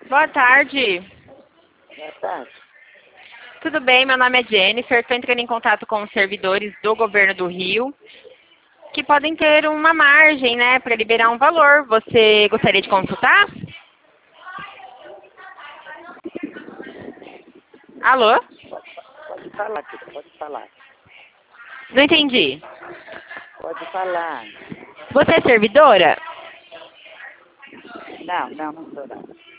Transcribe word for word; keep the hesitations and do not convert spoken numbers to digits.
Boa tarde. Boa tarde. Tudo bem? Meu nome é Jennifer. Estou entrando em contato com os servidores do governo do Rio, que podem ter uma margem, né, para liberar um valor. Você gostaria de consultar? Alô? Pode falar, filha, pode falar. Não entendi. Pode falar. Você é servidora? Não, não, não sou não.